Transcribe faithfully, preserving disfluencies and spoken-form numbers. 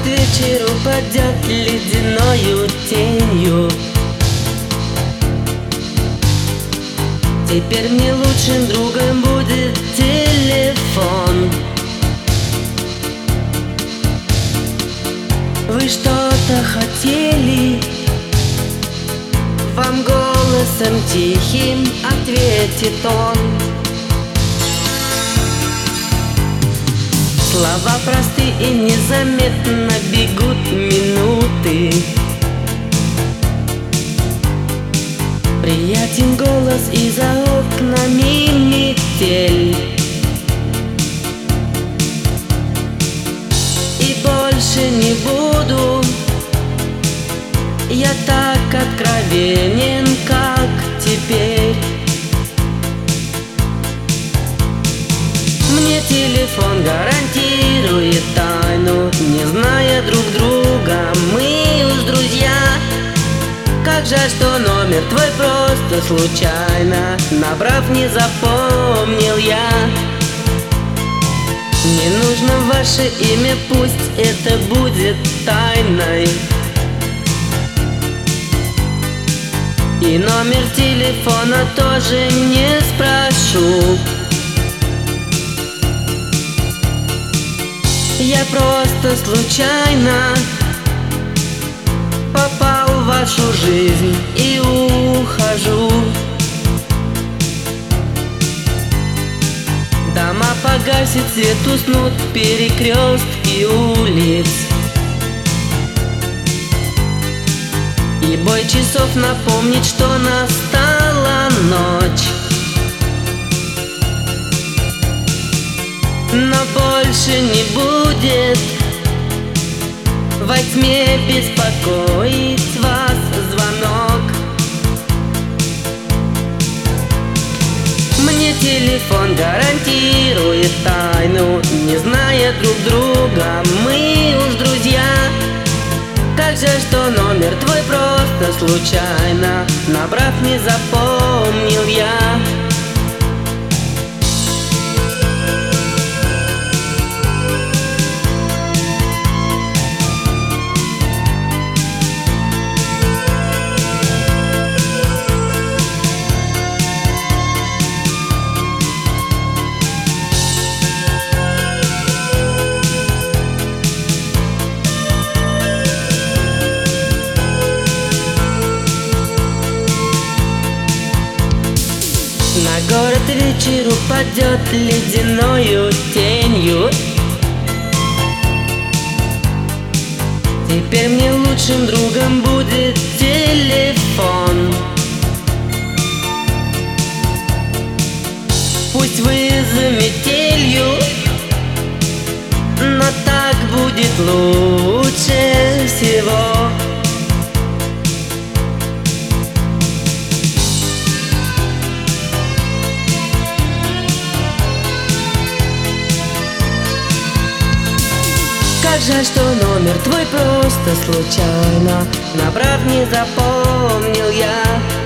к вечеру падет ледяною тенью. Теперь мне лучшим другом будет телефон. Вы что-то хотели? Вам голосом тихим ответит он. Слова просты и незаметно бегут минуты. Приятен голос, и за окнами метель. И больше не буду я так откровенен, как теперь. Мне телефон гарантирует тайну, не зная друг друга, мы уж друзья. Как жаль, что номер твой просто случайно, набрав, не запомнил я. Не нужно ваше имя, пусть это будет тайной. И номер телефона тоже не спрошу. Я просто случайно попал в вашу жизнь и ухожу. Дома погасит, свет уснут, перекрестки улиц. И бой часов напомнит, что настала ночь. Но больше не будет во тьме беспокоить вас звонок. Мне телефон гарантирует тайну, не зная друг друга, мы уж друзья. Как же, что номер твой просто случайно, набрав, не запомнил я. На город вечер упадет ледяною тенью. Теперь мне лучшим другом будет телефон. Пусть вы за метелью, но так будет лучше всего. Как жаль, что номер твой просто случайно, набрав, не запомнил я.